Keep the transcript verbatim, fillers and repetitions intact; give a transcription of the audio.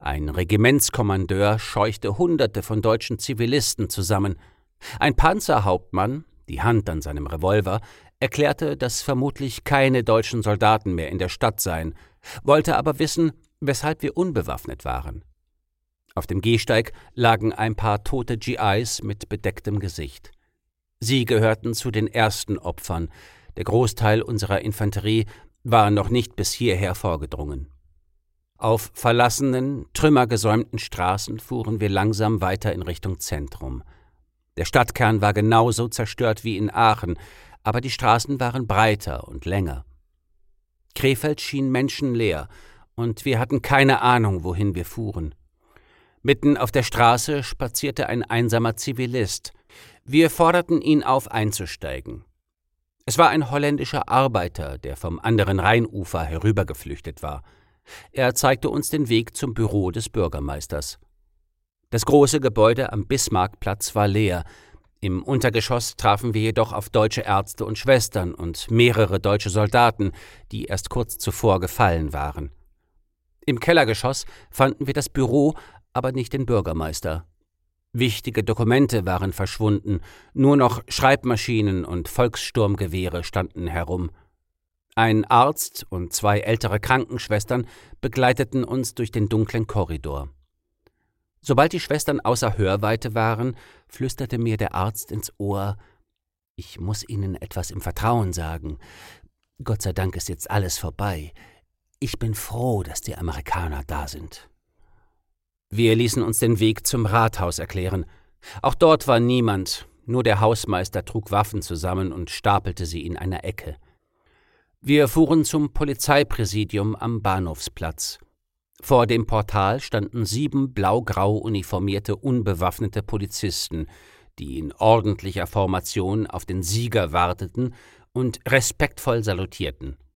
Ein Regimentskommandeur scheuchte Hunderte von deutschen Zivilisten zusammen. Ein Panzerhauptmann, die Hand an seinem Revolver, erklärte, dass vermutlich keine deutschen Soldaten mehr in der Stadt seien, wollte aber wissen, weshalb wir unbewaffnet waren. Auf dem Gehsteig lagen ein paar tote G Is mit bedecktem Gesicht. Sie gehörten zu den ersten Opfern. Der Großteil unserer Infanterie war noch nicht bis hierher vorgedrungen. Auf verlassenen, trümmergesäumten Straßen fuhren wir langsam weiter in Richtung Zentrum. Der Stadtkern war genauso zerstört wie in Aachen, aber die Straßen waren breiter und länger. Krefeld schien menschenleer, und wir hatten keine Ahnung, wohin wir fuhren. Mitten auf der Straße spazierte ein einsamer Zivilist. Wir forderten ihn auf, einzusteigen. Es war ein holländischer Arbeiter, der vom anderen Rheinufer herübergeflüchtet war. Er zeigte uns den Weg zum Büro des Bürgermeisters. Das große Gebäude am Bismarckplatz war leer. Im Untergeschoss trafen wir jedoch auf deutsche Ärzte und Schwestern und mehrere deutsche Soldaten, die erst kurz zuvor gefallen waren. Im Kellergeschoss fanden wir das Büro, aber nicht den Bürgermeister. Wichtige Dokumente waren verschwunden, nur noch Schreibmaschinen und Volkssturmgewehre standen herum. Ein Arzt und zwei ältere Krankenschwestern begleiteten uns durch den dunklen Korridor. Sobald die Schwestern außer Hörweite waren, flüsterte mir der Arzt ins Ohr: »Ich muss Ihnen etwas im Vertrauen sagen. Gott sei Dank ist jetzt alles vorbei. Ich bin froh, dass die Amerikaner da sind.« Wir ließen uns den Weg zum Rathaus erklären. Auch dort war niemand, nur der Hausmeister trug Waffen zusammen und stapelte sie in einer Ecke. Wir fuhren zum Polizeipräsidium am Bahnhofsplatz. Vor dem Portal standen sieben blau-grau uniformierte, unbewaffnete Polizisten, die in ordentlicher Formation auf den Sieger warteten und respektvoll salutierten.